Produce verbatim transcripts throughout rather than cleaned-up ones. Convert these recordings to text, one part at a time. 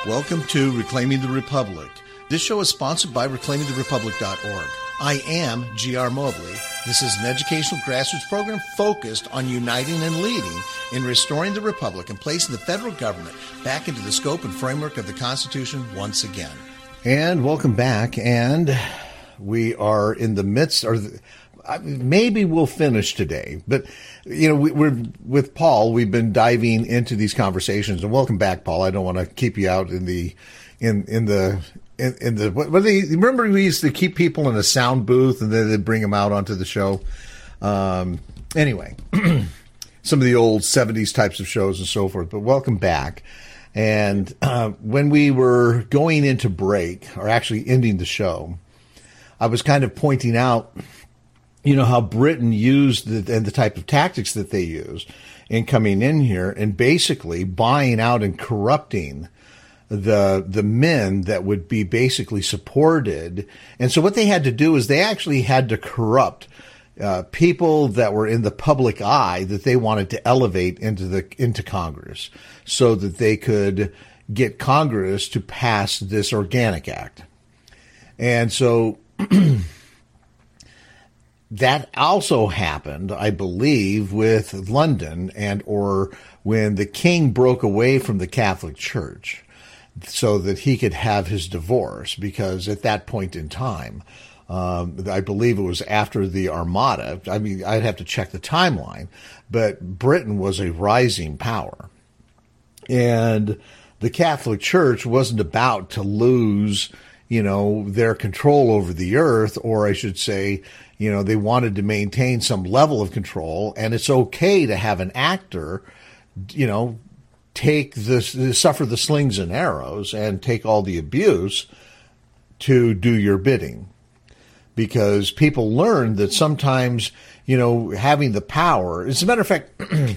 Welcome to Reclaiming the Republic. This show is sponsored by reclaiming the republic dot org. I am G R. Mobley. This is an educational grassroots program focused on uniting and leading in restoring the republic and placing the federal government back into the scope and framework of the Constitution once again. And welcome back. And we are in the midst, or maybe we'll finish today, but you know, we, we're with Paul. We've been diving into these conversations, and welcome back, Paul. I don't want to keep you out in the in in the in, in the. What, what they remember we used to keep people in a sound booth, and then they'd bring them out onto the show. Um, anyway, some of the old seventies types of shows and so forth. But welcome back. And uh, when we were going into break, or actually ending the show, I was kind of pointing out, you know, how Britain used the, and the type of tactics that they used in coming in here and basically buying out and corrupting the the men that would be basically supported. And so what they had to do is they actually had to corrupt uh, people that were in the public eye that they wanted to elevate into the into Congress so that they could get Congress to pass this Organic Act. And so that also happened, I believe, with London and or when the king broke away from the Catholic Church so that he could have his divorce, because at that point in time, um, I believe it was after the Armada. I mean, I'd have to check the timeline, but Britain was a rising power. And the Catholic Church wasn't about to lose, you know, their control over the earth, or I should say, you know, they wanted to maintain some level of control, and it's okay to have an actor, you know, take this, suffer the slings and arrows and take all the abuse to do your bidding. Because people learn that sometimes, you know, having the power, as a matter of fact,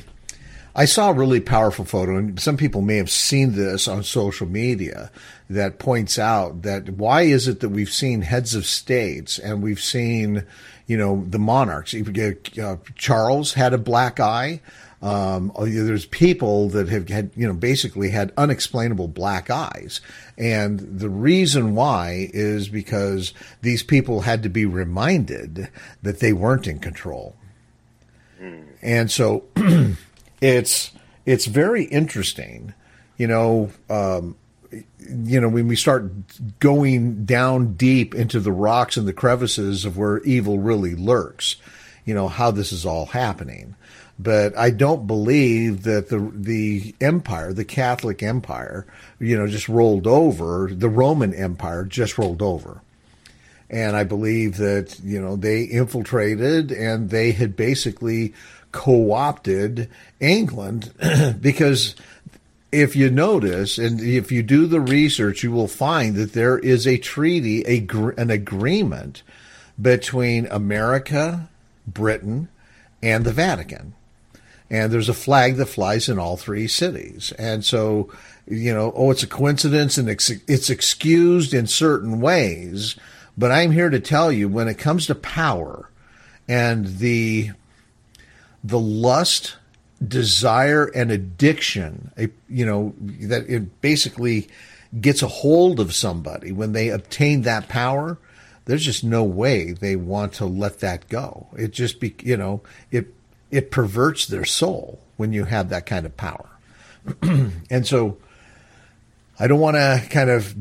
I saw a really powerful photo, and some people may have seen this on social media, that points out that why is it that we've seen heads of states and we've seen, you know, the monarchs. Uh, Charles had a black eye. Um, there's people that have had, you know, basically had unexplainable black eyes. And the reason why is because these people had to be reminded that they weren't in control. Mm. And so it's, it's very interesting, you know, um, you know, when we start going down deep into the rocks and the crevices of where evil really lurks, you know, how this is all happening. But I don't believe that the the empire, the Catholic Empire, you know, just rolled over. The Roman Empire just rolled over. And I believe that, you know, they infiltrated and they had basically co-opted England because if you notice, and if you do the research, you will find that there is a treaty, a, an agreement between America, Britain, and the Vatican. And there's a flag that flies in all three cities. And so, you know, oh, it's a coincidence and it's, it's excused in certain ways. But I'm here to tell you, when it comes to power and the the lust, desire, and addiction, you know, that it basically gets a hold of somebody when they obtain that power, there's just no way they want to let that go. It just be, you know, it it perverts their soul when you have that kind of power. And so I don't want to kind of,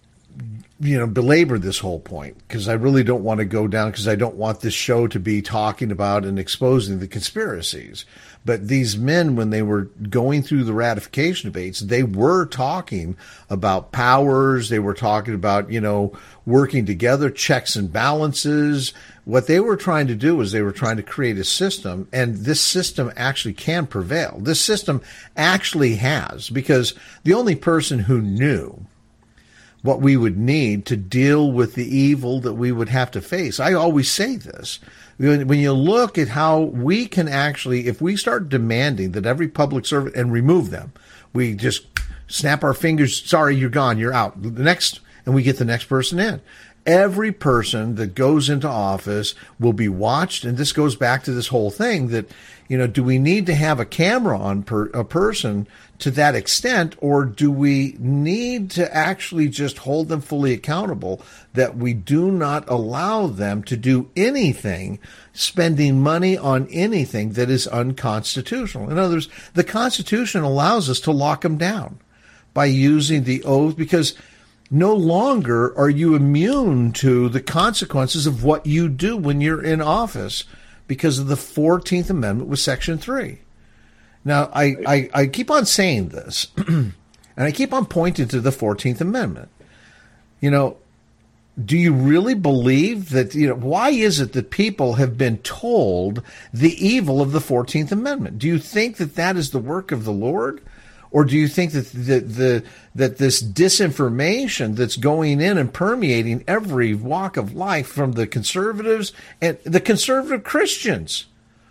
you know, belabor this whole point, because I really don't want to go down, because I don't want this show to be talking about and exposing the conspiracies. But these men, when they were going through the ratification debates, they were talking about powers. They were talking about, you know, working together, checks and balances. What they were trying to do is they were trying to create a system, and this system actually can prevail. This system actually has, because the only person who knew what we would need to deal with the evil that we would have to face. I always say this. When you look at how we can actually, if we start demanding that every public servant, and remove them, we just snap our fingers, sorry, you're gone, you're out. The next, and we get the next person in. every person that goes into office will be watched. And this goes back to this whole thing that, you know, do we need to have a camera on per, a person to that extent, or do we need to actually just hold them fully accountable that we do not allow them to do anything, spending money on anything that is unconstitutional? In other words, the Constitution allows us to lock them down by using the oath, because no longer are you immune to the consequences of what you do when you're in office because of the fourteenth Amendment with Section three. Now, I, I, I keep on saying this, and I keep on pointing to the fourteenth Amendment. You know, do you really believe that, you know, why is it that people have been told the evil of the fourteenth Amendment? Do you think that that is the work of the Lord? Or do you think that the, the that this disinformation that's going in and permeating every walk of life from the conservatives and the conservative Christians?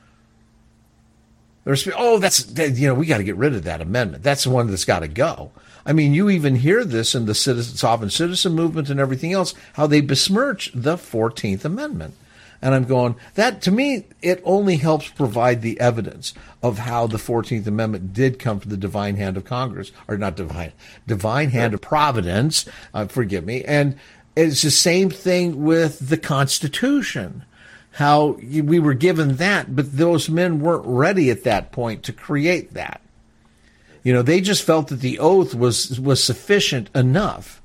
There's, oh, that's, you know, we got to get rid of that amendment. That's the one that's got to go. I mean, you even hear this in the citizen, sovereign citizen movement and everything else, how they besmirch the fourteenth Amendment. And I'm going, that, to me, it only helps provide the evidence of how the fourteenth Amendment did come from the divine hand of Congress, or not divine, divine hand of providence, uh, forgive me. And it's the same thing with the Constitution, how we were given that, but those men weren't ready at that point to create that. You know, they just felt that the oath was was sufficient enough.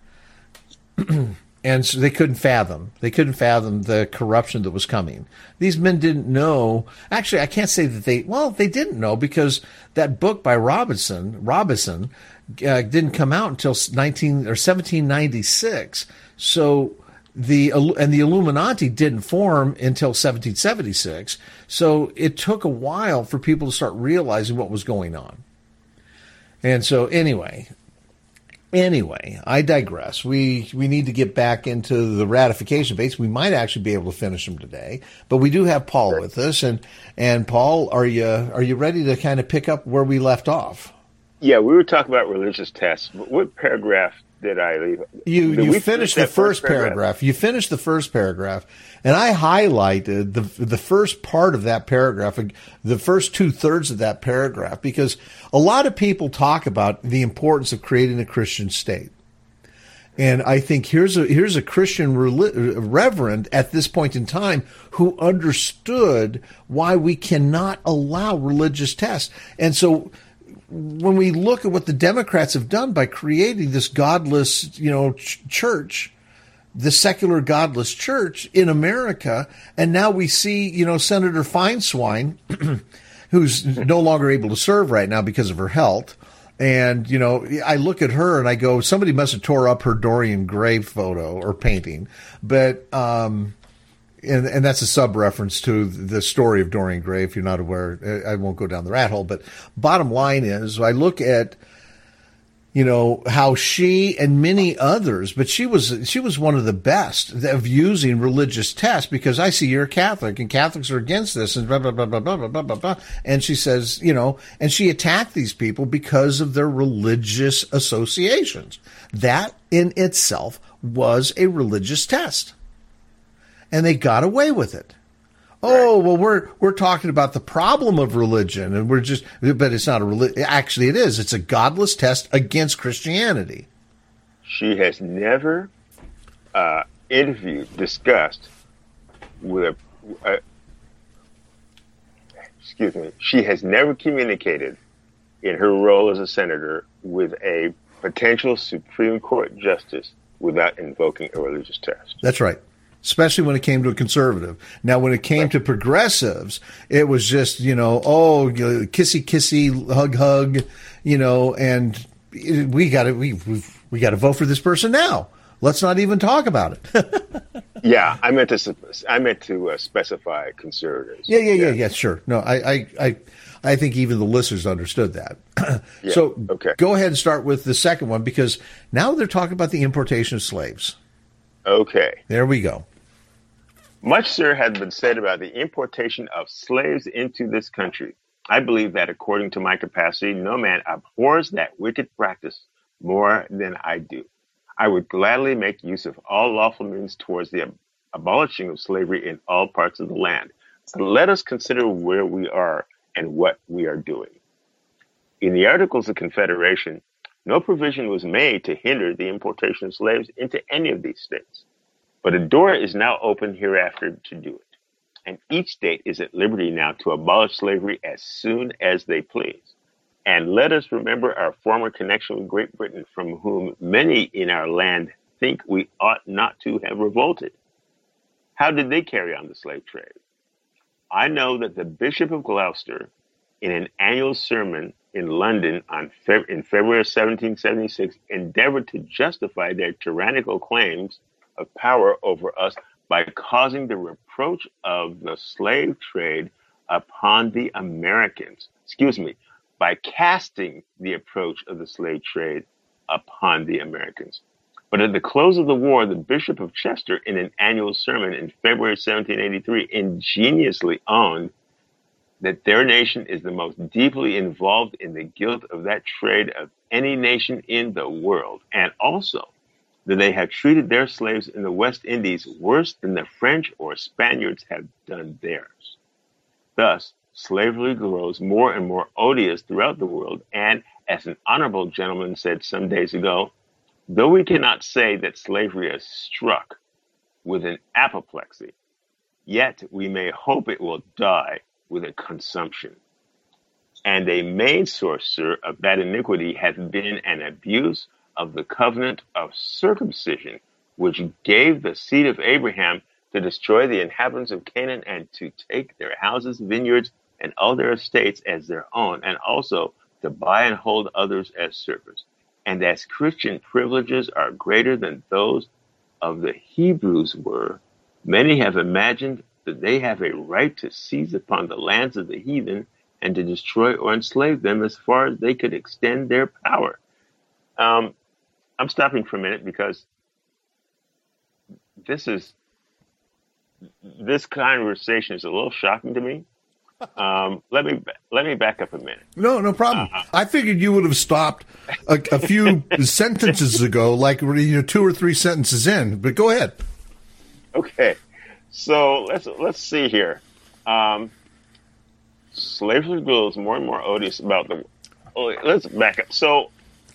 And so they couldn't fathom. They couldn't fathom the corruption that was coming. These men didn't know. Actually, I can't say that they, well, they didn't know, because that book by Robinson, Robinson, uh, didn't come out until nineteen or seventeen ninety-six. So the, and the Illuminati didn't form until seventeen seventy-six. So it took a while for people to start realizing what was going on. And so anyway, Anyway, I digress. We we need to get back into the ratification base. We might actually be able to finish them today, but we do have Paul with us. And and Paul, are you are you ready to kind of pick up where we left off? Yeah, we were talking about religious tests. What paragraph did I leave? You did you finished the first paragraph? paragraph. You finished the first paragraph, and I highlighted the the first part of that paragraph, the first two thirds of that paragraph, because a lot of people talk about the importance of creating a Christian state. And I think here's a here's a Christian reverend at this point in time who understood why we cannot allow religious tests. And so when we look at what the Democrats have done by creating this godless, you know, ch- church, the secular godless church in America, and now we see, you know, Senator Feinstein, who's no longer able to serve right now because of her health. And, you know, I look at her and I go, somebody must have tore up her Dorian Gray photo or painting. But, um, and, and that's a sub-reference to the story of Dorian Gray, if you're not aware. I won't go down the rat hole. But bottom line is, I look at, you know, how she and many others, but she was she was one of the best of using religious tests, because I see you're a Catholic and Catholics are against this and blah, blah, blah, blah, blah, blah, blah, blah, blah. And she says, you know, and she attacked these people because of their religious associations. That in itself was a religious test. And they got away with it. Oh, well, we're we're talking about the problem of religion, and we're just, but it's not a religion. Actually, it is. It's a godless test against Christianity. She has never uh, interviewed, discussed with a, a, excuse me, she has never communicated in her role as a senator with a potential Supreme Court justice without invoking a religious test. That's right. Especially when it came to a conservative. Now, when it came right. to progressives, it was just, you know, oh, kissy, kissy, hug, hug, you know, and we got to we we got to vote for this person now. Let's not even talk about it. yeah, I meant to I meant to uh, specify conservatives. Yeah, yeah, yeah, yeah, yeah. Sure. No, I, I, I, I think even the listeners understood that. yeah, so, okay. Go ahead and start with the second one, because now they're talking about the importation of slaves. Okay. There we go. Much, sir, has been said about the importation of slaves into this country. I believe that, according to my capacity, no man abhors that wicked practice more than I do. I would gladly make use of all lawful means towards the ab- abolishing of slavery in all parts of the land. But let us consider where we are and what we are doing. In the Articles of Confederation, no provision was made to hinder the importation of slaves into any of these states. But a door is now open hereafter to do it. And each state is at liberty now to abolish slavery as soon as they please. And let us remember our former connection with Great Britain, from whom many in our land think we ought not to have revolted. How did they carry on the slave trade? I know that the Bishop of Gloucester, in an annual sermon in London on Fe- in February of seventeen seventy-six, endeavored to justify their tyrannical claims of power over us by causing the reproach of the slave trade upon the Americans. Excuse me, by casting the approach of the slave trade upon the Americans. But at the close of the war, the Bishop of Chester, in an annual sermon in February seventeen eighty-three, ingeniously owned that their nation is the most deeply involved in the guilt of that trade of any nation in the world, and also that they have treated their slaves in the West Indies worse than the French or Spaniards have done theirs. Thus, slavery grows more and more odious throughout the world, and as an honorable gentleman said some days ago, though we cannot say that slavery is struck with an apoplexy, yet we may hope it will die with a consumption. And a main source, sir, of that iniquity hath been an abuse of the covenant of circumcision, which gave the seed of Abraham to destroy the inhabitants of Canaan and to take their houses, vineyards, and all their estates as their own, and also to buy and hold others as servants. And as Christian privileges are greater than those of the Hebrews were, many have imagined that they have a right to seize upon the lands of the heathen and to destroy or enslave them as far as they could extend their power. Um, I'm stopping for a minute because this is this conversation is a little shocking to me. Um, let me let me back up a minute. No, no problem. Uh, I figured you would have stopped a, a few sentences ago, like you know, two or three sentences in. But go ahead. Okay, so let's let's see here. Um, slavery grows more and more odious about the. Oh, let's back up. So,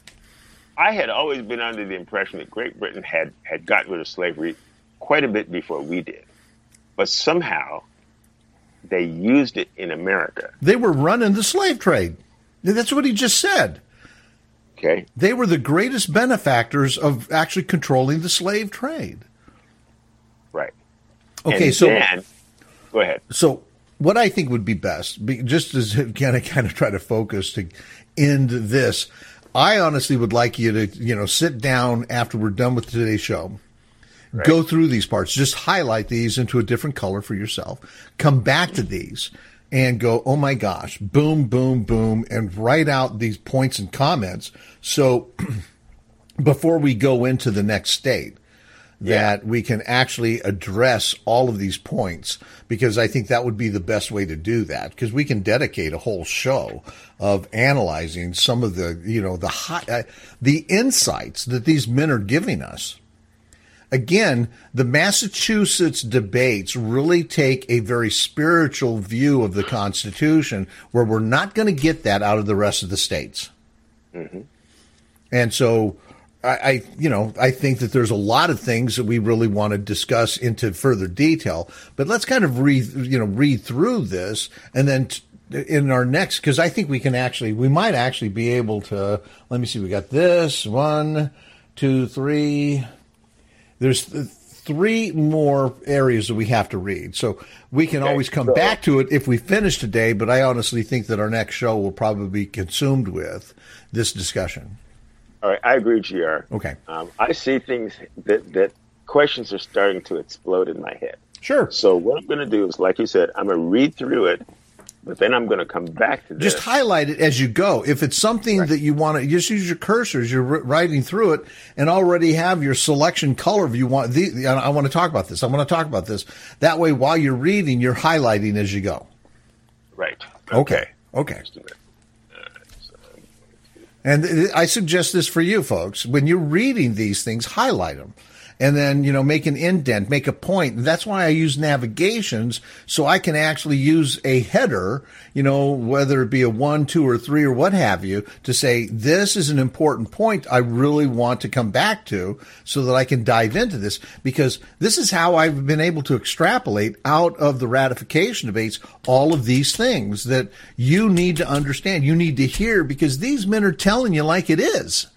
I had always been under the impression that Great Britain had had gotten rid of slavery quite a bit before we did, but somehow they used it in America. They were running the slave trade. That's what he just said. Okay. They were the greatest benefactors of actually controlling the slave trade. Right. Okay, and so then, go ahead. So what I think would be best, just as kind of kind of try to focus to end this, I honestly would like you to, you know, sit down after we're done with today's show. Right. Go through these parts, just highlight these into a different color for yourself. Come back to these and go, oh my gosh, boom, boom, boom, and write out these points and comments. So before we go into the next state, that yeah. we can actually address all of these points, because I think that would be the best way to do that, because we can dedicate a whole show of analyzing some of the, you know, the high, uh, the insights that these men are giving us. Again, the Massachusetts debates really take a very spiritual view of the Constitution, where we're not going to get that out of the rest of the states. Mm-hmm. And so I, I, you know, I think that there's a lot of things that we really want to discuss into further detail, but let's kind of read, you know, read through this, and then t- in our next, because I think we can actually, we might actually be able to, let me see, we got this, one, two, three, there's th- three more areas that we have to read. So we can okay, always come so, back to it if we finish today, but I honestly think that our next show will probably be consumed with this discussion. All right, I agree, G R. Okay. Um, I see things that, that questions are starting to explode in my head. Sure. So what I'm going to do is, like you said, I'm going to read through it, but then I'm going to come back to this. Just highlight it as you go. If it's something right. that you want to, just use your cursors. You're writing through it and already have your selection color. If you want, the, I want to talk about this. I want to talk about this. That way, while you're reading, you're highlighting as you go. Right. Okay. Okay. okay. And I suggest this for you folks. When you're reading these things, highlight them. And then, you know, make an indent, make a point. And that's why I use navigations, so I can actually use a header, you know, whether it be a one, two, or three, or what have you, to say, this is an important point I really want to come back to so that I can dive into this. Because this is how I've been able to extrapolate out of the ratification debates all of these things that you need to understand, you need to hear, because these men are telling you like it is.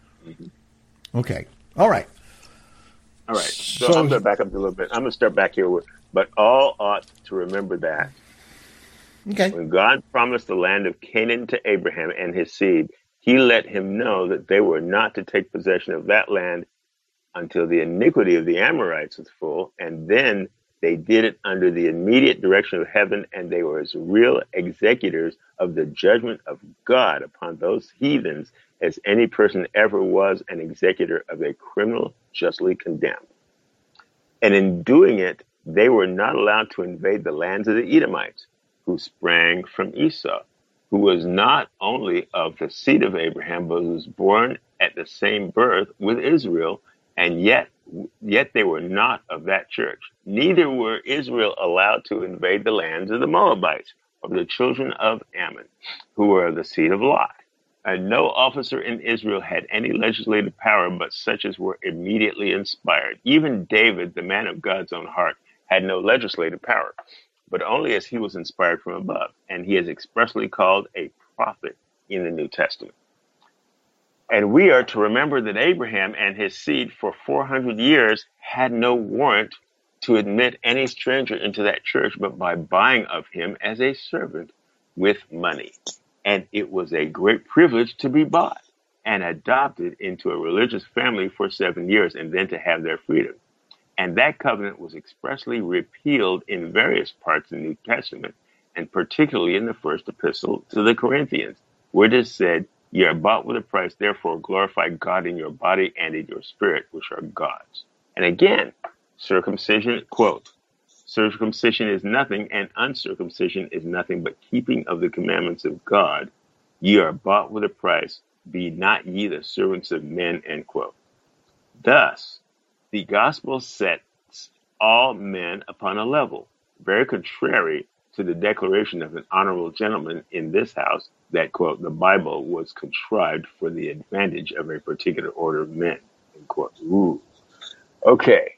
Okay. All right. All right, so, so I'm going to back up a little bit. I'm going to start back here with, but all ought to remember that okay. when God promised the land of Canaan to Abraham and his seed, he let him know that they were not to take possession of that land until the iniquity of the Amorites was full, and then they did it under the immediate direction of heaven, and they were as real executors of the judgment of God upon those heathens as any person ever was an executor of a criminal justly condemned. And in doing it, they were not allowed to invade the lands of the Edomites, who sprang from Esau, who was not only of the seed of Abraham, but was born at the same birth with Israel, and yet yet they were not of that church. Neither were Israel allowed to invade the lands of the Moabites, of the children of Ammon, who were of the seed of Lot. And no officer in Israel had any legislative power but such as were immediately inspired. Even David, the man of God's own heart, had no legislative power, but only as he was inspired from above. And he is expressly called a prophet in the New Testament. And we are to remember that Abraham and his seed for four hundred years had no warrant to admit any stranger into that church, but by buying of him as a servant with money. And it was a great privilege to be bought and adopted into a religious family for seven years and then to have their freedom. And that covenant was expressly repealed in various parts of the New Testament, and particularly in the first epistle to the Corinthians, where it is said, "You are bought with a price, therefore glorify God in your body and in your spirit, which are God's." And again, circumcision, quote, "Circumcision is nothing, and uncircumcision is nothing but keeping of the commandments of God. Ye are bought with a price, be not ye the servants of men," end quote. Thus, the gospel sets all men upon a level, very contrary to the declaration of an honorable gentleman in this house that, quote, "the Bible was contrived for the advantage of a particular order of men," end quote. Ooh. Okay.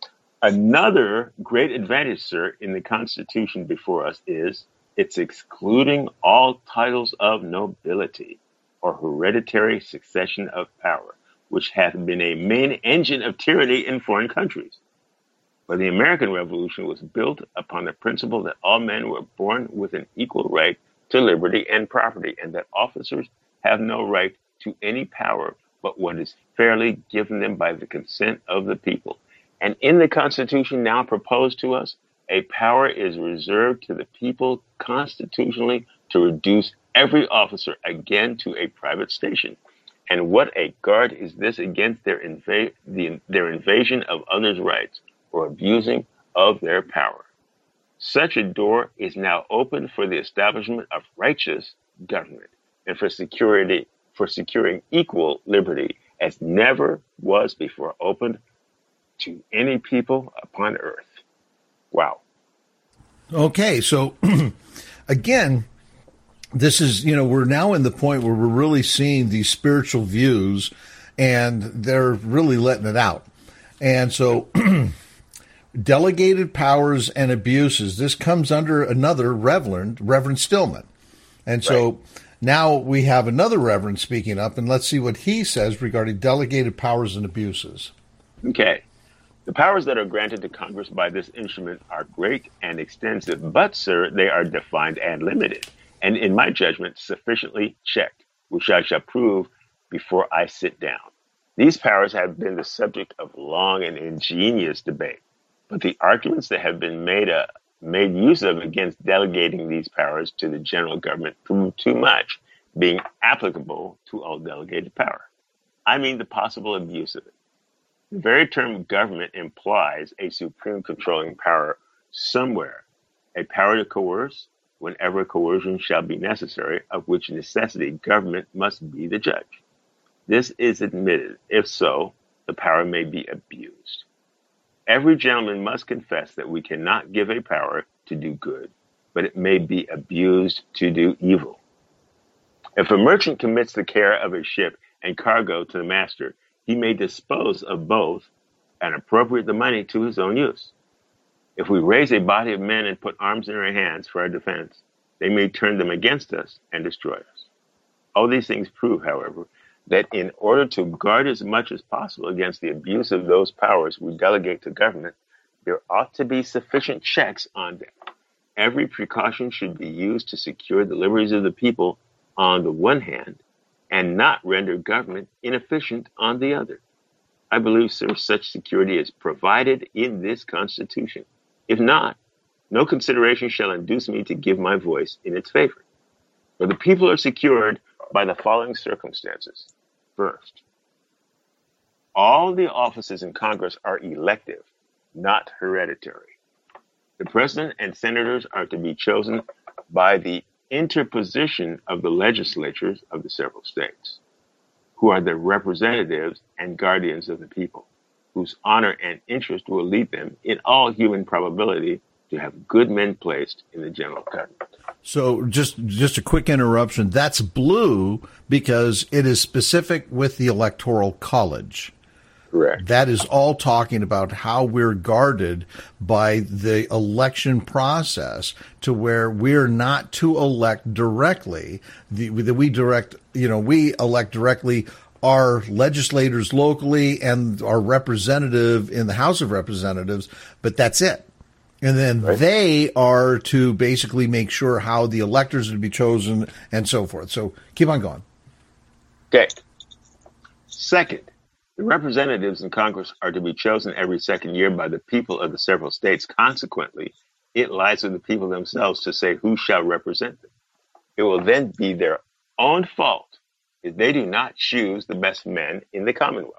Another great advantage, sir, in the Constitution before us is its excluding all titles of nobility or hereditary succession of power, which hath been a main engine of tyranny in foreign countries. For the American Revolution was built upon the principle that all men were born with an equal right to liberty and property, and that officers have no right to any power but what is fairly given them by the consent of the people. And in the Constitution now proposed to us, a power is reserved to the people constitutionally to reduce every officer again to a private station. And what a guard is this against their, inva- the, their invasion of others' rights or abusing of their power. Such a door is now open for the establishment of righteous government and for security, for securing equal liberty as never was before opened to any people upon earth. Wow. Okay, so again, this is, you know, we're now in the point where we're really seeing these spiritual views and they're really letting it out. And so delegated powers and abuses, this comes under another Reverend, Reverend Stillman. And so right. Now we have another Reverend speaking up, and let's see what he says regarding delegated powers and abuses. Okay. The powers that are granted to Congress by this instrument are great and extensive, but, sir, they are defined and limited, and in my judgment, sufficiently checked, which I shall prove before I sit down. These powers have been the subject of long and ingenious debate, but the arguments that have been made, uh, made use of against delegating these powers to the general government prove too much, being applicable to all delegated power. I mean the possible abuse of it. The very term government implies a supreme controlling power somewhere, a power to coerce, whenever coercion shall be necessary, of which necessity government must be the judge. This is admitted. If so, the power may be abused. Every gentleman must confess that we cannot give a power to do good, but it may be abused to do evil. If a merchant commits the care of a ship and cargo to the master, he may dispose of both and appropriate the money to his own use. If we raise a body of men and put arms in our hands for our defense, they may turn them against us and destroy us. All these things prove, however, that in order to guard as much as possible against the abuse of those powers we delegate to government, there ought to be sufficient checks on them. Every precaution should be used to secure the liberties of the people on the one hand, and not render government inefficient on the other. I believe, sir, such security is provided in this Constitution. If not, no consideration shall induce me to give my voice in its favor. For the people are secured by the following circumstances. First, all the offices in Congress are elective, not hereditary. The president and senators are to be chosen by the interposition of the legislatures of the several states, who are the representatives and guardians of the people, whose honor and interest will lead them, in all human probability, to have good men placed in the general government. So just just a quick interruption. That's blue because it is specific with the Electoral College. Correct. That is all talking about how we're guarded by the election process to where we're not to elect directly. The, the, we direct, you know, we elect directly our legislators locally and our representative in the House of Representatives, but that's it. And then right. They are to basically make sure how the electors are to be chosen and so forth. So keep on going. Okay. Second, the representatives in Congress are to be chosen every second year by the people of the several states. Consequently, it lies with the people themselves to say who shall represent them. It will then be their own fault if they do not choose the best men in the Commonwealth.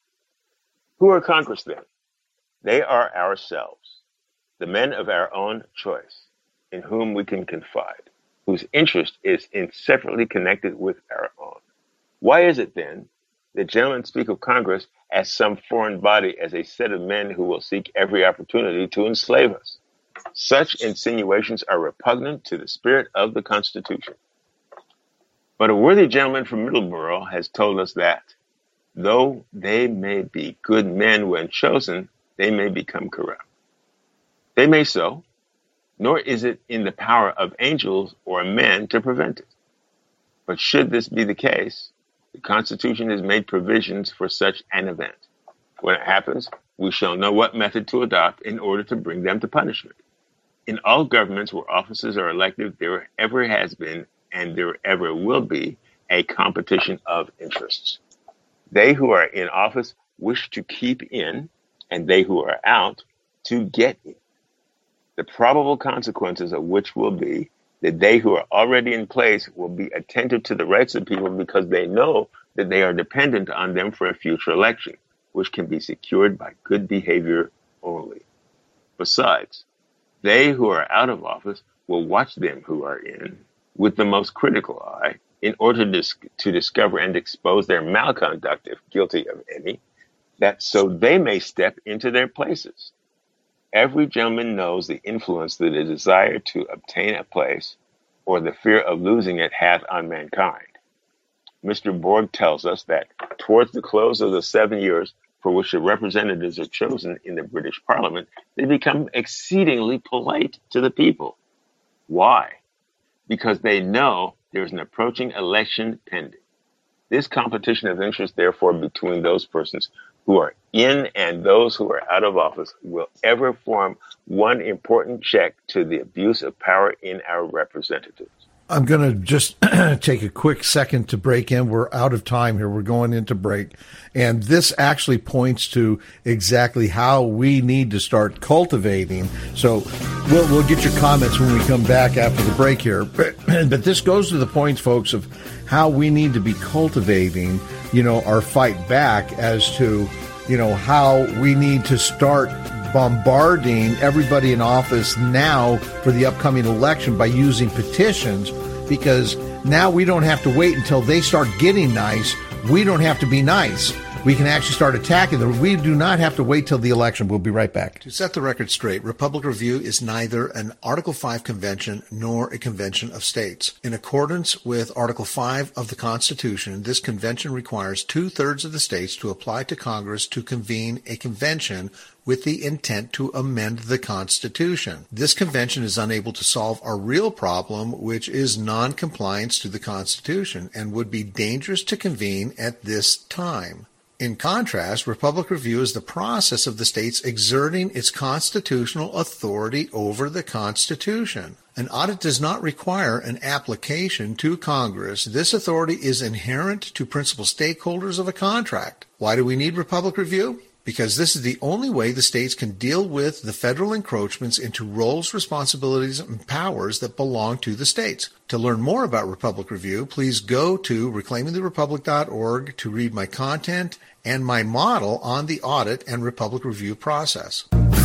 Who are Congress then? They are ourselves, the men of our own choice, in whom we can confide, whose interest is inseparably connected with our own. Why is it then that gentlemen speak of Congress as some foreign body, as a set of men who will seek every opportunity to enslave us? Such insinuations are repugnant to the spirit of the Constitution. But a worthy gentleman from Middleborough has told us that, though they may be good men when chosen, they may become corrupt. They may so, nor is it in the power of angels or men to prevent it. But should this be the case, the Constitution has made provisions for such an event. When it happens, we shall know what method to adopt in order to bring them to punishment. In all governments where offices are elective, there ever has been and there ever will be a competition of interests. They who are in office wish to keep in, and they who are out to get in. The probable consequences of which will be that they who are already in place will be attentive to the rights of people because they know that they are dependent on them for a future election, which can be secured by good behavior only. Besides, they who are out of office will watch them who are in with the most critical eye in order to, dis- to discover and expose their malconduct, if guilty of any, that so they may step into their places. Every gentleman knows the influence that a desire to obtain a place or the fear of losing it hath on mankind. Mister Borg tells us that towards the close of the seven years for which the representatives are chosen in the British Parliament, they become exceedingly polite to the people. Why? Because they know there's an approaching election pending. This competition of interest, therefore, between those persons who are in and those who are out of office will ever form one important check to the abuse of power in our representatives. I'm going to just take a quick second to break in. We're out of time here. We're going into break. And this actually points to exactly how we need to start cultivating. So we'll, we'll get your comments when we come back after the break here. But, but this goes to the points, folks, of how we need to be cultivating, you know, our fight back as to, you know, how we need to start bombarding everybody in office now for the upcoming election by using petitions, because now we don't have to wait until they start getting nice. We don't have to be nice. We can actually start attacking them. We do not have to wait till the election. We'll be right back. To set the record straight, Republic Review is neither an Article five convention nor a convention of states. In accordance with Article five of the Constitution, this convention requires two-thirds of the states to apply to Congress to convene a convention with the intent to amend the Constitution. This convention is unable to solve our real problem, which is non-compliance to the Constitution, and would be dangerous to convene at this time. In contrast, Republic Review is the process of the states exerting its constitutional authority over the Constitution. An audit does not require an application to Congress. This authority is inherent to principal stakeholders of a contract. Why do we need Republic Review? Because this is the only way the states can deal with the federal encroachments into roles, responsibilities, and powers that belong to the states. To learn more about Republic Review, please go to reclaiming the republic dot org to read my content and my model on the audit and Republic Review process.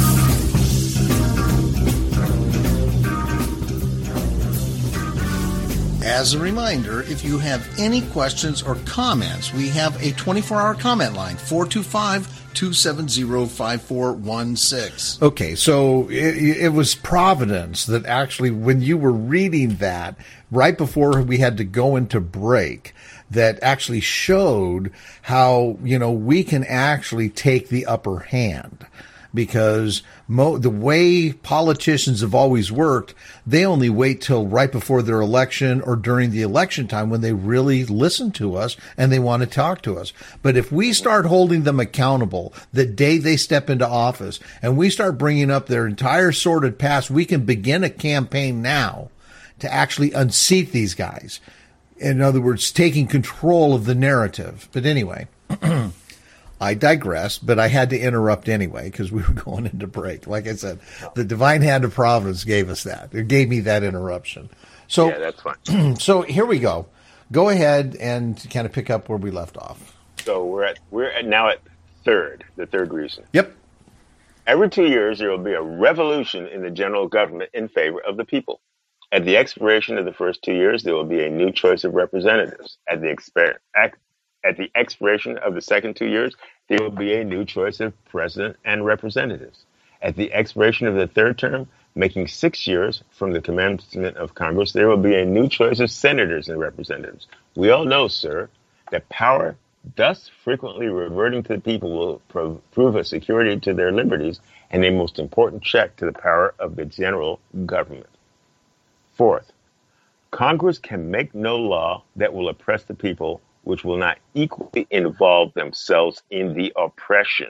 As a reminder, if you have any questions or comments, we have a twenty-four hour comment line, four two five, two seven zero, five four one six. Okay, so it, it was Providence that actually, when you were reading that, right before we had to go into break, that actually showed how, you know, we can actually take the upper hand. Because mo- the way politicians have always worked, they only wait till right before their election or during the election time when they really listen to us and they want to talk to us. But if we start holding them accountable the day they step into office and we start bringing up their entire sordid past, we can begin a campaign now to actually unseat these guys. In other words, taking control of the narrative. But anyway, I digressed, but I had to interrupt anyway because we were going into break. Like I said, the divine hand of providence gave us that. It gave me that interruption. So, yeah, that's fine. So here we go. Go ahead and kind of pick up where we left off. So we're at we're at now at third, the third reason. Yep. Every two years, there will be a revolution in the general government in favor of the people. At the expiration of the first two years, there will be a new choice of representatives. At the exper- ac- At the expiration of the second two years, there will be a new choice of president and representatives. At the expiration of the third term, making six years from the commencement of Congress, there will be a new choice of senators and representatives. We all know, sir, that power, thus frequently reverting to the people, will pro- prove a security to their liberties and a most important check to the power of the general government. Fourth, Congress can make no law that will oppress the people which will not equally involve themselves in the oppression.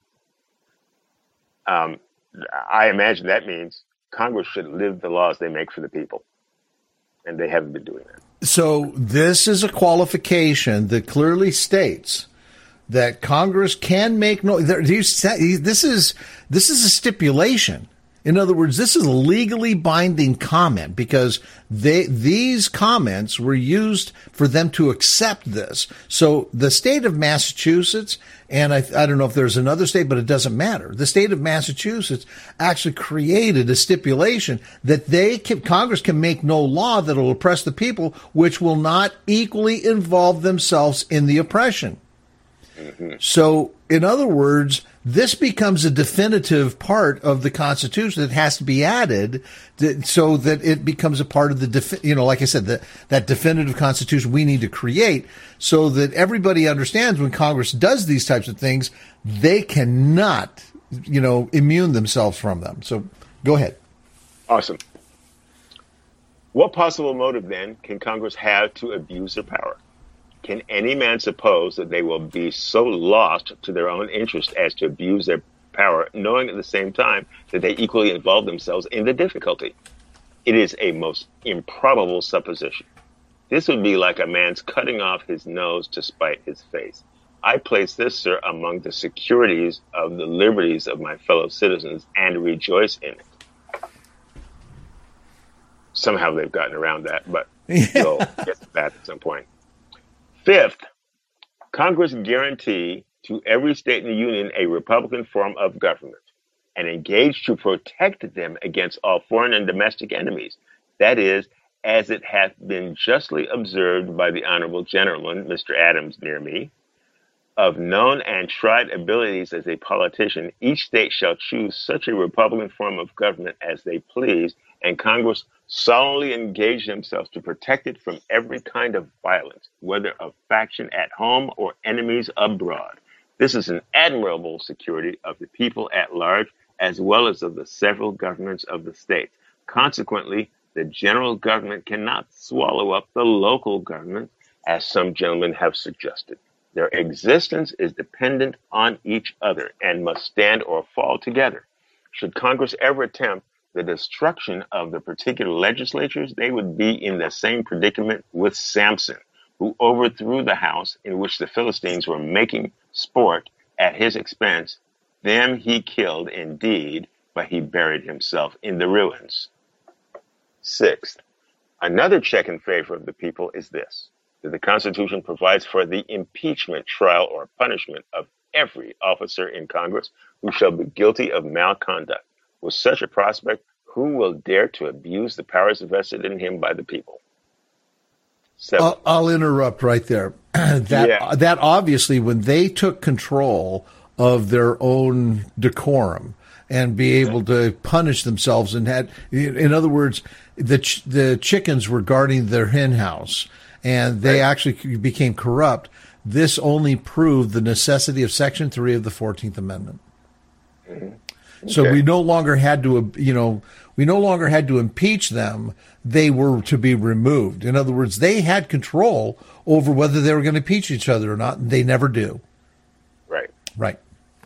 Um, I imagine that means Congress should live the laws they make for the people, and they haven't been doing that. So this is a qualification that clearly states that Congress can make no. This is this is a stipulation. In other words, this is a legally binding comment because they, these comments were used for them to accept this. So the state of Massachusetts, and I, I don't know if there's another state, but it doesn't matter. The state of Massachusetts actually created a stipulation that they can, Congress can make no law that will oppress the people, which will not equally involve themselves in the oppression. Mm-hmm. So, in other words, this becomes a definitive part of the Constitution that has to be added to, so that it becomes a part of the, defi- you know, like I said, the, that definitive Constitution we need to create so that everybody understands when Congress does these types of things, they cannot, you know, immune themselves from them. So go ahead. Awesome. What possible motive, then, can Congress have to abuse their power? Can any man suppose that they will be so lost to their own interest as to abuse their power, knowing at the same time that they equally involve themselves in the difficulty? It is a most improbable supposition. This would be like a man's cutting off his nose to spite his face. I place this, sir, among the securities of the liberties of my fellow citizens and rejoice in it. Somehow they've gotten around that, but we'll get to that at some point. Fifth, Congress guarantee to every state in the Union a Republican form of government. and engaged to protect them against all foreign and domestic enemies. That is, as it hath been justly observed by the honorable gentleman, Mister Adams, near me, of known and tried abilities as a politician, each state shall choose such a republican form of government as they please, and Congress solemnly engage themselves to protect it from every kind of violence, whether of faction at home or enemies abroad. This is an admirable security of the people at large, as well as of the several governments of the states. Consequently, the general government cannot swallow up the local government, as some gentlemen have suggested. Their existence is dependent on each other and must stand or fall together. Should Congress ever attempt the destruction of the particular legislatures, they would be in the same predicament with Samson, who overthrew the house in which the Philistines were making sport at his expense. Them he killed indeed, but he buried himself in the ruins. Sixth, another check in favor of the people is this, that the Constitution provides for the impeachment, trial, or punishment of every officer in Congress who shall be guilty of malconduct. With such a prospect, who will dare to abuse the powers vested in him by the people? Seven. I'll, I'll interrupt right there. that Yeah. that obviously, when they took control of their own decorum and be able to punish themselves, and had, in other words, the ch- the chickens were guarding their hen house, and they Right. actually became corrupt. This only proved the necessity of Section three of the fourteenth Amendment. Mm-hmm. So Okay. we no longer had to, you know, we no longer had to impeach them. They were to be removed. In other words, they had control over whether they were going to impeach each other or not. And they never do. Right. Right.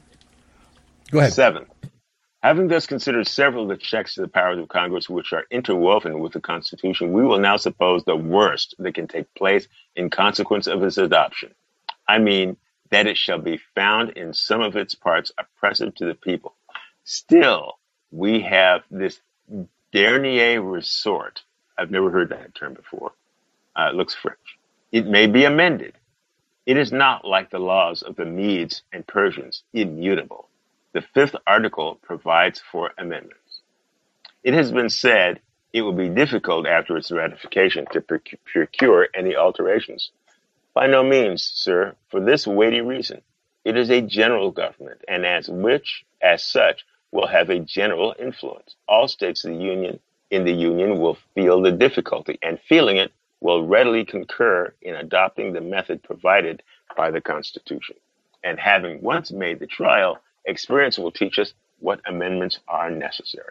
Go ahead. Seven. Having thus considered several of the checks to the powers of Congress which are interwoven with the Constitution, we will now suppose the worst that can take place in consequence of its adoption. I mean, that it shall be found in some of its parts oppressive to the people. Still, we have this dernier resort. I've never heard that term before. Uh, it looks French. It may be amended. It is not like the laws of the Medes and Persians, immutable. The fifth article provides for amendments. It has been said it will be difficult after its ratification to procure any alterations. By no means, sir, for this weighty reason. It is a general government, and as which, as such, will have a general influence. All states of the Union in the Union will feel the difficulty, and feeling it, will readily concur in adopting the method provided by the Constitution. And having once made the trial, experience will teach us what amendments are necessary.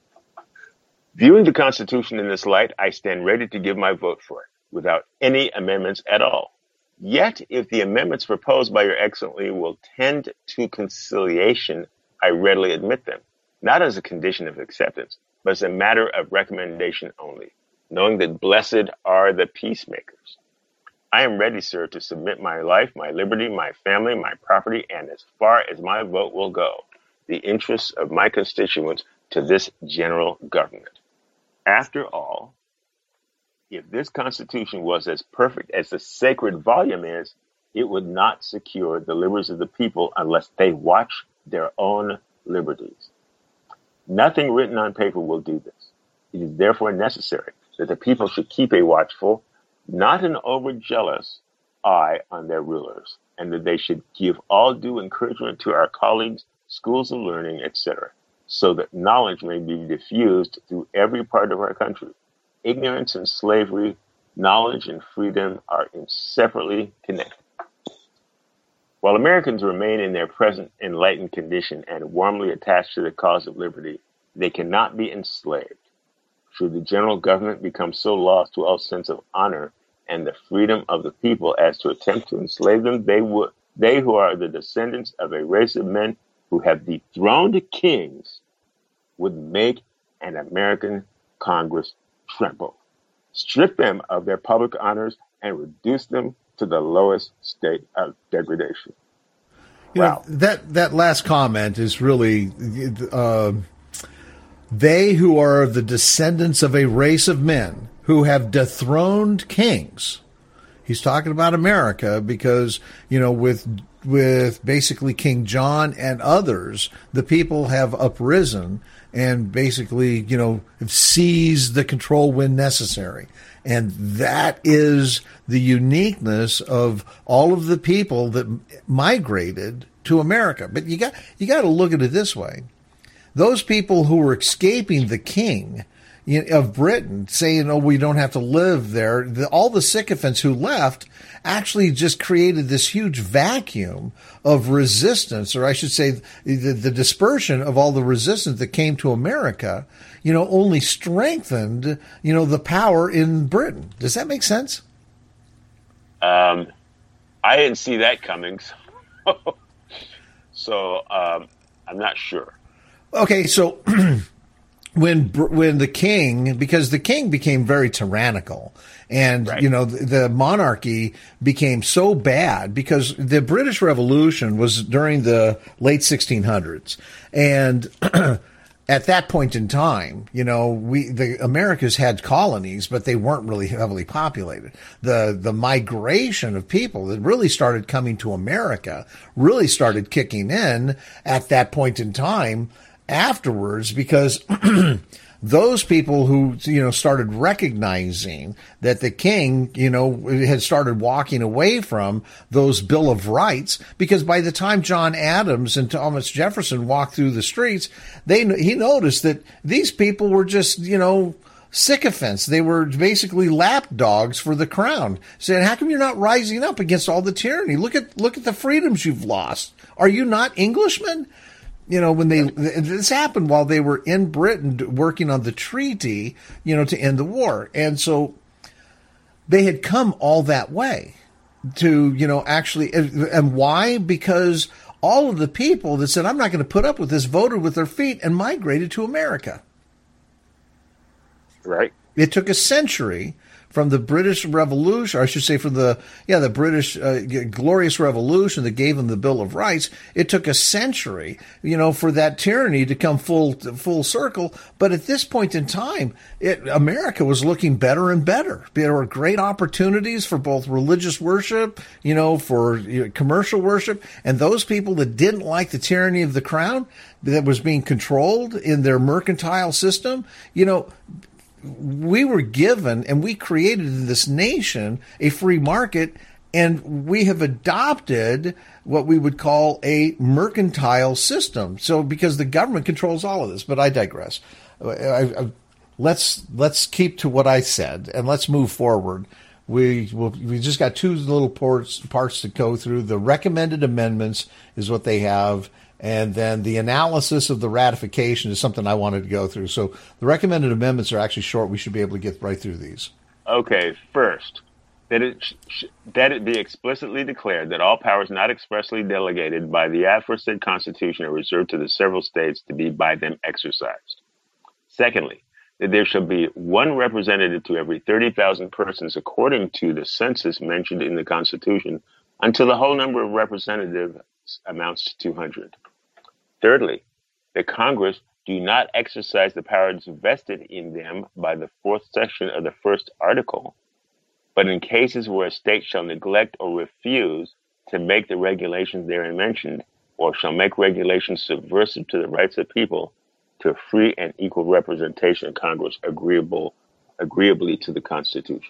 Viewing the Constitution in this light, I stand ready to give my vote for it, without any amendments at all. Yet, if the amendments proposed by your Excellency will tend to conciliation, I readily admit them, not as a condition of acceptance, but as a matter of recommendation only, knowing that blessed are the peacemakers. I am ready, sir, to submit my life, my liberty, my family, my property, and as far as my vote will go, the interests of my constituents to this general government. After all, if this Constitution was as perfect as the sacred volume is, it would not secure the liberties of the people unless they watch their own liberties. Nothing written on paper will do this. It is therefore necessary that the people should keep a watchful, not an over-jealous eye on their rulers, and that they should give all due encouragement to our colleagues, schools of learning, et cetera, so that knowledge may be diffused through every part of our country. Ignorance and slavery, knowledge and freedom are inseparably connected. While Americans remain in their present enlightened condition and warmly attached to the cause of liberty, they cannot be enslaved. Should the general government become so lost to all sense of honor and the freedom of the people as to attempt to enslave them, they would, they who are the descendants of a race of men who have dethroned kings would make an American Congress tremble, strip them of their public honors, and reduce them to the lowest state of degradation. You Wow. know, that that last comment is really uh, they who are the descendants of a race of men who have dethroned kings. He's talking about America because, you know, with with basically King John and others, the people have uprisen and basically, you know, have seized the control when necessary. And that is the uniqueness of all of the people that migrated to America. But you got you got to look at it this way. Those people who were escaping the king of Britain, saying, oh, we don't have to live there, the, all the sycophants who left actually just created this huge vacuum of resistance, or I should say the, the dispersion of all the resistance that came to America, you know, only strengthened, you know, the power in Britain. Does that make sense? Um, I didn't see that coming, so, so um, I'm not sure. Okay, so... When when the king, because the king became very tyrannical, and right. you know the, the monarchy became so bad because the British Revolution was during the late sixteen hundreds, and at that point in time, you know, we the Americas had colonies, but they weren't really heavily populated. The the migration of people that really started coming to America really started kicking in at that point in time. Afterwards, because those people who, you know, started recognizing that the king, you know, had started walking away from those Bill of Rights, because by the time John Adams and Thomas Jefferson walked through the streets, they he noticed that these people were just, you know, sycophants. They were basically lapdogs for the crown. Saying, how come you're not rising up against all the tyranny? Look at look at the freedoms you've lost. Are you not Englishmen? You know, when they, this happened while they were in Britain working on the treaty, you know, to end the war. And so they had come all that way to, you know, actually, and why? Because all of the people that said, I'm not going to put up with this, voted with their feet and migrated to America. Right. It took a century from the British Revolution, or I should say from the, yeah, the British uh, Glorious Revolution that gave them the Bill of Rights. It took a century, you know, for that tyranny to come full full circle. But at this point in time, it, America was looking better and better. There were great opportunities for both religious worship, you know, for you know, commercial worship. And those people that didn't like the tyranny of the crown that was being controlled in their mercantile system, you know, we were given and we created in this nation a free market, and we have adopted what we would call a mercantile system. So because the government controls all of this, but I digress. I, I, let's let's keep to what I said and let's move forward. We we'll, we just got two little parts parts to go through. The recommended amendments is what they have. And then the analysis of the ratification is something I wanted to go through. So the recommended amendments are actually short. We should be able to get right through these. Okay, first, that it, sh- that it be explicitly declared that all powers not expressly delegated by the aforesaid Constitution are reserved to the several states to be by them exercised. Secondly, that there shall be one representative to every thirty thousand persons according to the census mentioned in the Constitution, until the whole number of representatives amounts to two hundred. Thirdly, that Congress do not exercise the powers vested in them by the fourth section of the first article, but in cases where a state shall neglect or refuse to make the regulations therein mentioned, or shall make regulations subversive to the rights of people, to a free and equal representation of Congress agreeable, agreeably to the Constitution.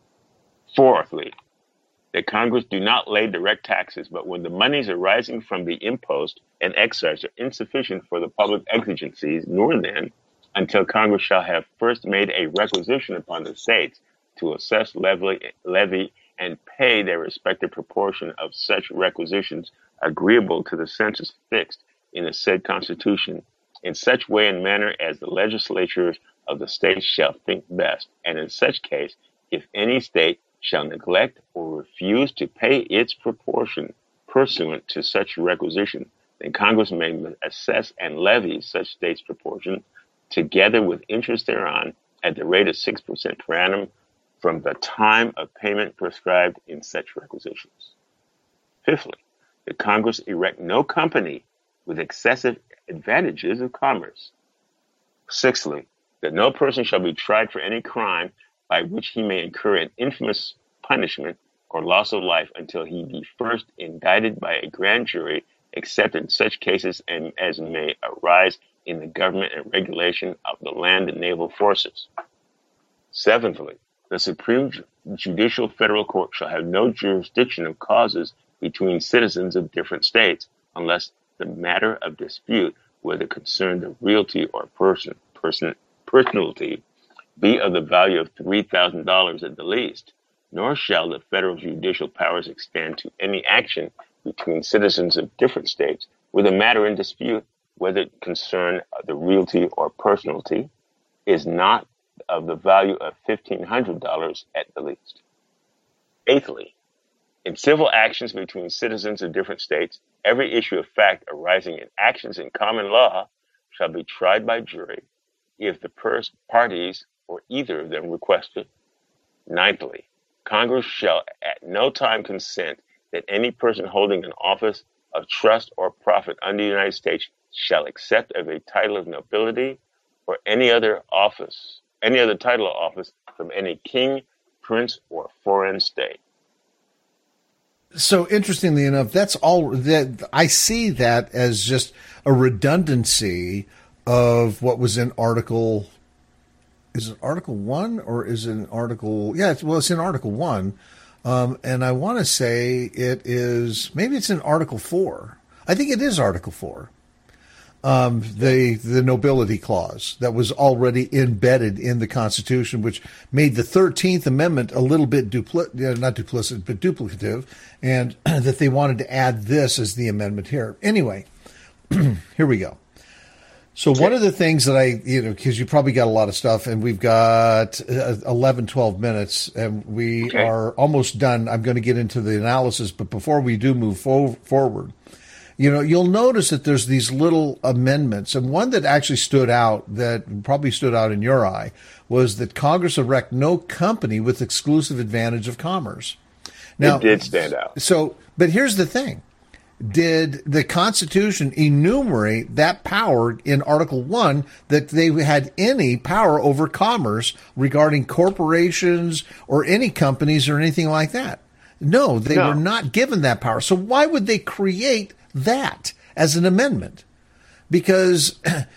Fourthly, that Congress do not lay direct taxes, but when the monies arising from the impost and excise are insufficient for the public exigencies, nor then, until Congress shall have first made a requisition upon the states to assess, levy, levy and pay their respective proportion of such requisitions agreeable to the census fixed in the said Constitution, in such way and manner as the legislatures of the states shall think best. And in such case, if any state shall neglect or refuse to pay its proportion pursuant to such requisition, then Congress may assess and levy such state's proportion, together with interest thereon, at the rate of six percent per annum from the time of payment prescribed in such requisitions. Fifthly, that Congress erect no company with excessive advantages of commerce. Sixthly, that no person shall be tried for any crime by which he may incur an infamous punishment or loss of life until he be first indicted by a grand jury, except in such cases and as may arise in the government and regulation of the land and naval forces. Seventhly, the Supreme Judicial Federal Court shall have no jurisdiction of causes between citizens of different states, unless the matter of dispute, whether concerned the realty or person, person, personality, be of the value of three thousand dollars at the least, nor shall the federal judicial powers extend to any action between citizens of different states where the matter in dispute, whether concern the realty or personality, is not of the value of fifteen hundred dollars at the least. Eighthly, in civil actions between citizens of different states, every issue of fact arising in actions in common law shall be tried by jury if the pers- parties or either of them request it. Ninthly, Congress shall at no time consent that any person holding an office of trust or profit under the United States shall accept of a title of nobility or any other office, any other title of office from any king, prince, or foreign state. So interestingly enough, that's all that I see that as just a redundancy of what was in Article. Is it Article One or is it in Article? Yeah, it's, well, it's in Article One, um, and I want to say it is. Maybe it's in Article Four. I think it is Article Four. Um, the the nobility clause that was already embedded in the Constitution, which made the thirteenth Amendment a little bit dupli- yeah, not duplicit, but duplicative, and that they wanted to add this as the amendment here. Anyway, here we go. So one of the things that I, you know, because you probably got a lot of stuff, and we've got eleven, twelve minutes, and we okay. are almost done. I'm going to get into the analysis, but before we do move fo- forward, you know, you'll notice that there's these little amendments, and one that actually stood out, that probably stood out in your eye, was that Congress erect no company with exclusive advantage of commerce. Now, it did stand out. So, but here's the thing. Did the Constitution enumerate that power in Article One, that they had any power over commerce regarding corporations or any companies or anything like that? No, they no. were not given that power. So why would they create that as an amendment? Because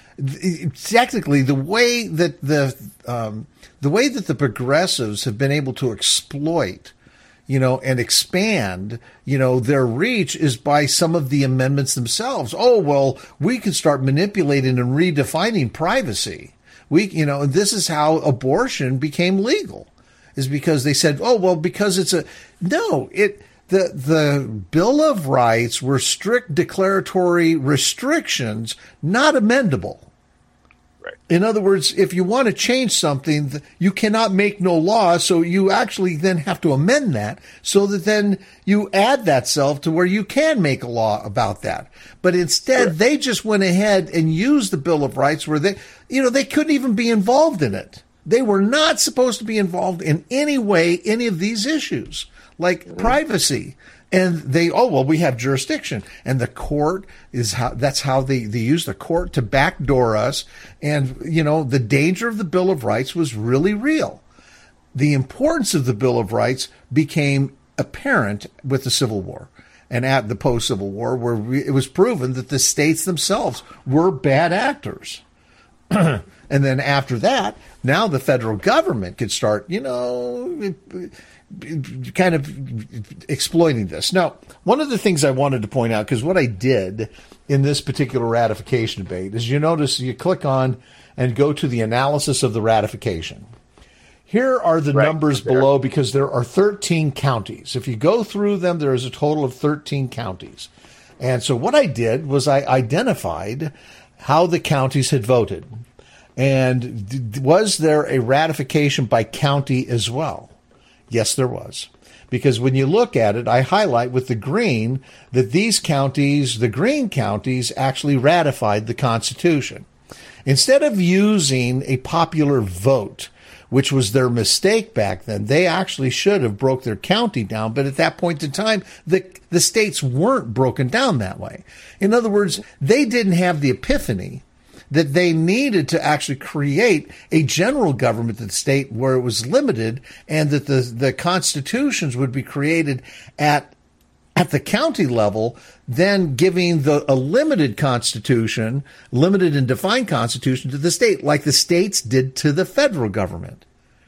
technically, the way that the um, the way that the progressives have been able to exploit, you know, and expand, you know, their reach is by some of the amendments themselves. Oh, well, we can start manipulating and redefining privacy. We, you know, and this is how abortion became legal, is because they said, oh, well, because it's a, no, it, the, the Bill of Rights were strict declaratory restrictions, not amendable. Right. In other words, if you want to change something, you cannot make no law, so you actually then have to amend that so that then you add that self to where you can make a law about that. But instead, sure. they just went ahead and used the Bill of Rights where they, you know, they couldn't even be involved in it. They were not supposed to be involved in any way, any of these issues, like mm-hmm. privacy. And they, oh, well, we have jurisdiction. And the court is how, that's how they, they use the court to backdoor us. And, you know, the danger of the Bill of Rights was really real. The importance of the Bill of Rights became apparent with the Civil War and at the post-Civil War, where we, it was proven that the states themselves were bad actors. And then after that, now the federal government could start, you know, kind of exploiting this. Now, one of the things I wanted to point out, because what I did in this particular ratification debate is, you notice you click on and go to the analysis of the ratification. Here are the right, numbers there. below, because there are thirteen counties. If you go through them, there is a total of thirteen counties. And so what I did was I identified how the counties had voted. And was there a ratification by county as well? Yes, there was. Because when you look at it, I highlight with the green that these counties, the green counties, actually ratified the Constitution. Instead of using a popular vote, which was their mistake back then, they actually should have broke their county down. But at that point in time, the, the states weren't broken down that way. In other words, they didn't have the epiphany that they needed to actually create a general government of the state where it was limited, and that the, the constitutions would be created at at the county level, then giving the a limited constitution, limited and defined constitution to the state, like the states did to the federal government.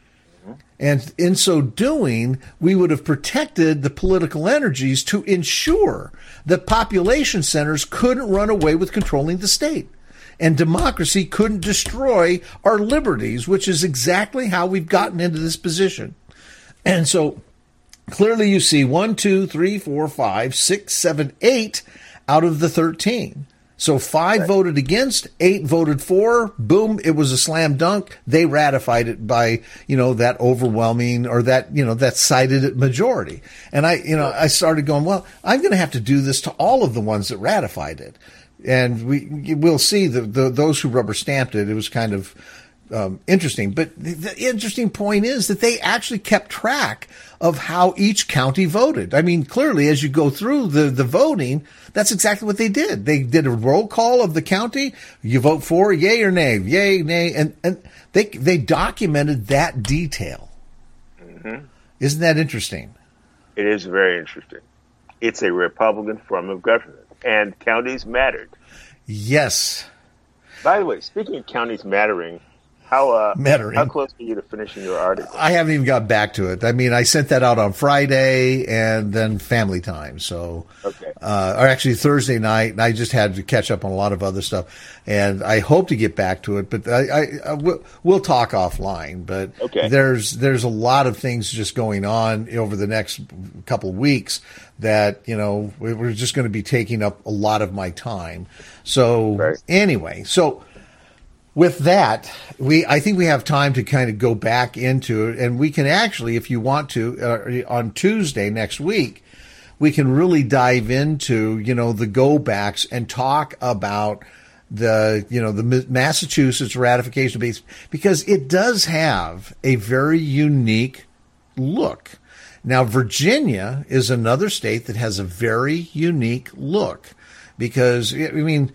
And in so doing, we would have protected the political energies to ensure that population centers couldn't run away with controlling the state. And democracy couldn't destroy our liberties, which is exactly how we've gotten into this position. And so clearly you see one, two, three, four, five, six, seven, eight out of the thirteen. So five right. voted against, eight voted for, boom, it was a slam dunk. They ratified it by, you know, that overwhelming or that, you know, that cited majority. And I, you know, I started going, well, I'm going to have to do this to all of the ones that ratified it. And we, we'll see the, the those who rubber stamped it. It was kind of um, interesting. But the, the interesting point is that they actually kept track of how each county voted. I mean, clearly, as you go through the, the voting, that's exactly what they did. They did a roll call of the county. You vote for, yay or nay, yay, nay. And, and they, they documented that detail. Mm-hmm. Isn't that interesting? It is very interesting. It's a Republican form of government, and counties mattered. Yes. By the way, speaking of counties mattering, How uh, Mattering. how close are you to finishing your article? I haven't even got back to it. I mean, I sent that out on Friday and then family time. So, okay. uh, or actually Thursday night, and I just had to catch up on a lot of other stuff. And I hope to get back to it, but I, I, I we'll, we'll talk offline. But okay. there's there's a lot of things just going on over the next couple of weeks that, you know, we're just going to be taking up a lot of my time. So right. anyway, so. With that, we I think we have time to kind of go back into it, and we can actually, if you want to, uh, on Tuesday next week, we can really dive into, you know, the go backs and talk about the, you know, the Massachusetts ratification base, because it does have a very unique look. Now, Virginia is another state that has a very unique look because, I mean,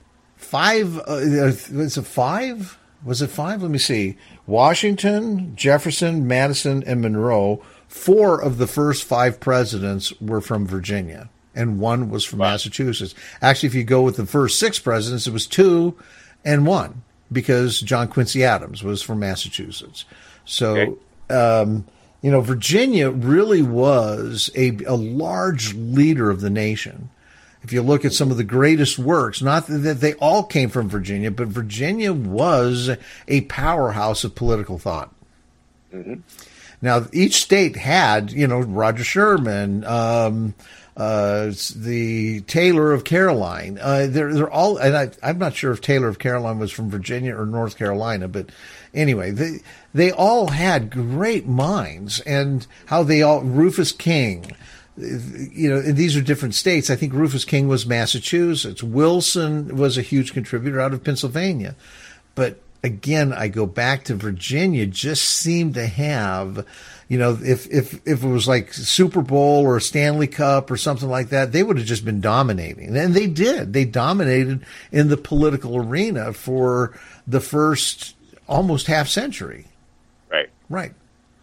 Five, uh, was it five? Was it five? Let me see. Washington, Jefferson, Madison, and Monroe. Four of the first five presidents were from Virginia, and one was from wow. Massachusetts. Actually, if you go with the first six presidents, it was two and one, because John Quincy Adams was from Massachusetts. So, okay. um, you know, Virginia really was a, a large leader of the nation. If you look at some of the greatest works, not that they all came from Virginia, but Virginia was a powerhouse of political thought. Mm-hmm. Now, each state had, you know, Roger Sherman, um, uh, the Taylor of Caroline. Uh, they're, they're all, and I, I'm not sure if Taylor of Caroline was from Virginia or North Carolina, but anyway, they, they all had great minds, and how they all, Rufus King, you know, these are different states. I think Rufus King was Massachusetts. Wilson was a huge contributor out of Pennsylvania. But again, I go back to Virginia, just seemed to have, you know, if, if, if it was like Super Bowl or Stanley Cup or something like that, they would have just been dominating. And they did. They dominated in the political arena for the first almost half century. Right. Right.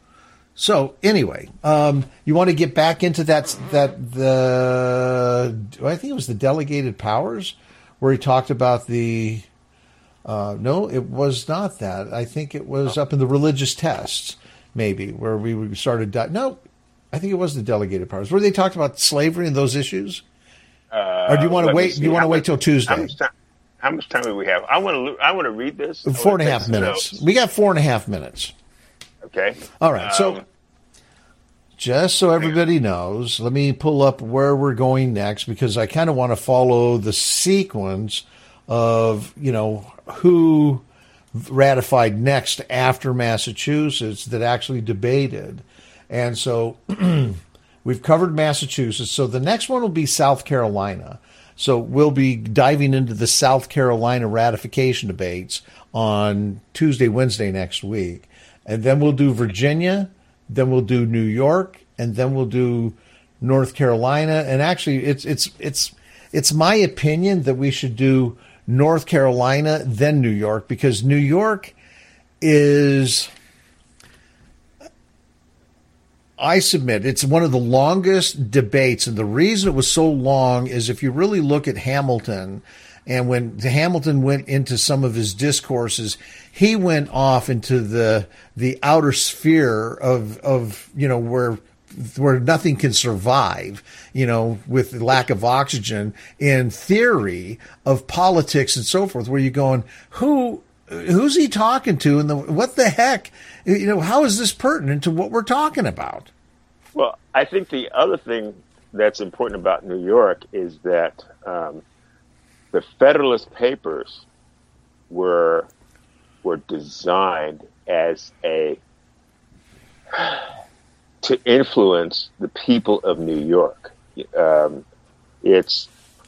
So anyway, um, you want to get back into that, that the, I think it was the delegated powers where he talked about the, uh, no, it was not that. I think it was up in the religious tests, maybe, where we started, no, I think it was the delegated powers, where they talked about slavery and those issues. Uh, or do you want to wait? Do you want to wait till Tuesday? How much time, how much time do we have? I want to, I want to read this. Four and a half minutes. Notes. We got four and a half minutes. Okay. All right. So, um, just so everybody knows, let me pull up where we're going next, because I kind of want to follow the sequence of, you know, who ratified next after Massachusetts that actually debated. And so we've covered Massachusetts. So the next one will be South Carolina. So we'll be diving into the South Carolina ratification debates on Tuesday, Wednesday next week. And then we'll do Virginia, then we'll do New York, and then we'll do North Carolina. And actually, it's it's it's it's my opinion that we should do North Carolina, then New York, because New York is, I submit, it's one of the longest debates. And the reason it was so long is if you really look at Hamilton, and when Hamilton went into some of his discourses, he went off into the the outer sphere of of you know where where nothing can survive, you know, with the lack of oxygen, in theory of politics and so forth. Where you're going, who who's he talking to, and the what the heck, you know, how is this pertinent to what we're talking about? Well, I think the other thing that's important about New York is that. Um, The Federalist Papers were were designed as a to influence the people of New York. Um, it's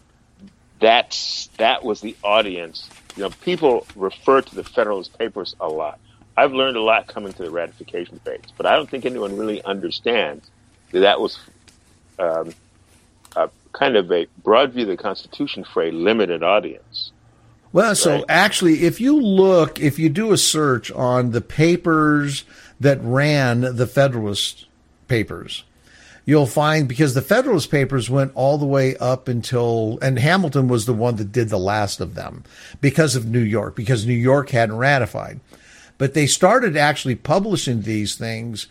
that's that was the audience. You know, people refer to the Federalist Papers a lot. I've learned a lot coming to the ratification debates, but I don't think anyone really understands that that was. Um, a kind of a broad view of the Constitution for a limited audience. Well, so right? Actually, if you look, if you do a search on the papers that ran the Federalist Papers, you'll find, because the Federalist Papers went all the way up until, and Hamilton was the one that did the last of them because of New York, because New York hadn't ratified. But they started actually publishing these things,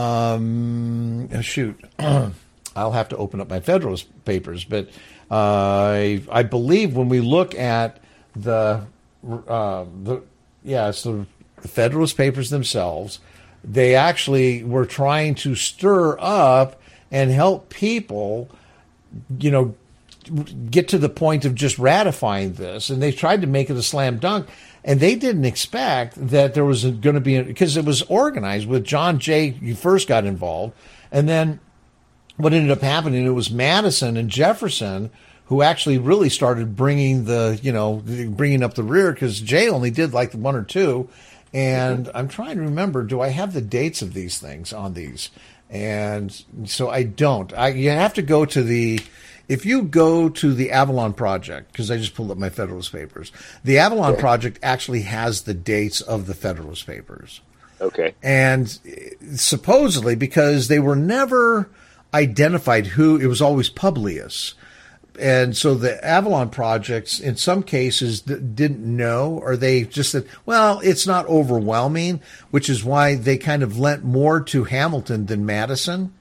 um, shoot, I'll have to open up my Federalist Papers, but uh, I, I believe when we look at the, uh, the yeah, so the Federalist Papers themselves, they actually were trying to stir up and help people, you know, get to the point of just ratifying this. And they tried to make it a slam dunk. And they didn't expect that there was going to be, because it was organized with John Jay, you first got involved, and then what ended up happening, it was Madison and Jefferson who actually really started bringing the, you know, bringing up the rear, because Jay only did like one or two. And I'm trying to remember, do I have the dates of these things on these? And so I don't. I, you have to go to the, if you go to the Avalon Project, because I just pulled up my Federalist Papers, the Avalon Okay. Project actually has the dates of the Federalist Papers. Okay. And supposedly, because they were never identified who, it was always Publius. And so the Avalon projects, in some cases, didn't know, or they just said, well, it's not overwhelming, which is why they kind of lent more to Hamilton than Madison.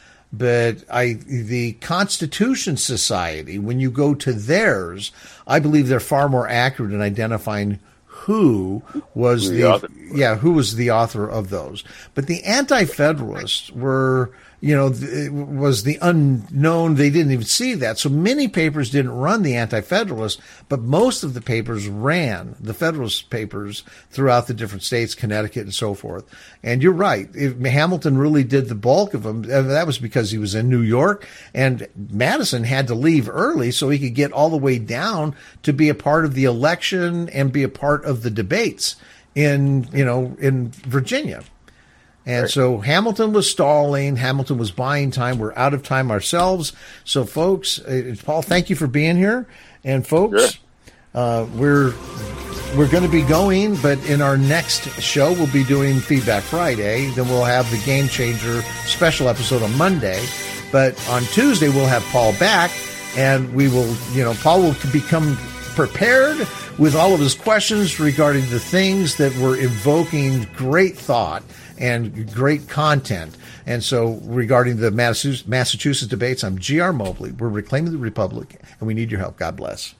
But I, the Constitution Society, when you go to theirs, I believe they're far more accurate in identifying who was the, the, author. yeah, who was the author of those. But the Anti-Federalists were, you know, it was the unknown. They didn't even see that. So many papers didn't run the Anti-Federalists, but most of the papers ran the Federalist papers throughout the different states, Connecticut and so forth. And you're right. If Hamilton really did the bulk of them. That was because he was in New York, and Madison had to leave early so he could get all the way down to be a part of the election and be a part of the debates in, you know, in Virginia. And right. So Hamilton was stalling. Hamilton was buying time. We're out of time ourselves. So, folks, uh, Paul, thank you for being here. And, folks, sure. uh, we're we're going to be going, but in our next show, we'll be doing Feedback Friday. Then we'll have the Game Changer special episode on Monday. But on Tuesday, we'll have Paul back, and we will, you know, Paul will become prepared with all of his questions regarding the things that were evoking great thought and great content. And so regarding the Massachusetts debates, I'm G R Mobley. We're reclaiming the Republic, and we need your help. God bless.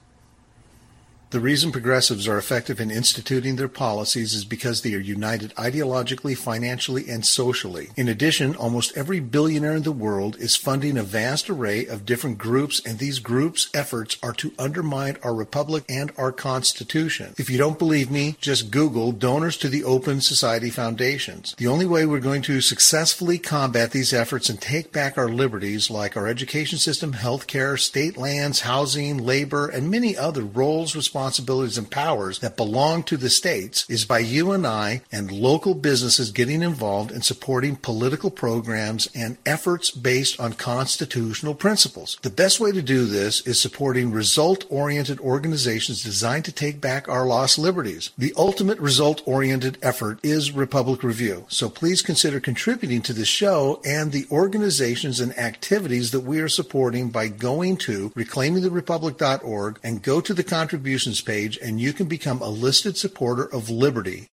The reason progressives are effective in instituting their policies is because they are united ideologically, financially, and socially. In addition, almost every billionaire in the world is funding a vast array of different groups, and these groups' efforts are to undermine our republic and our Constitution. If you don't believe me, just Google donors to the Open Society Foundations. The only way we're going to successfully combat these efforts and take back our liberties, like our education system, health care, state lands, housing, labor, and many other roles, responsibilities, responsibilities and powers that belong to the states is by you and I and local businesses getting involved in supporting political programs and efforts based on constitutional principles. The best way to do this is supporting result-oriented organizations designed to take back our lost liberties. The ultimate result-oriented effort is Republic Review, so please consider contributing to the show and the organizations and activities that we are supporting by going to reclaiming the republic dot org and go to the contributions page, and you can become a listed supporter of liberty.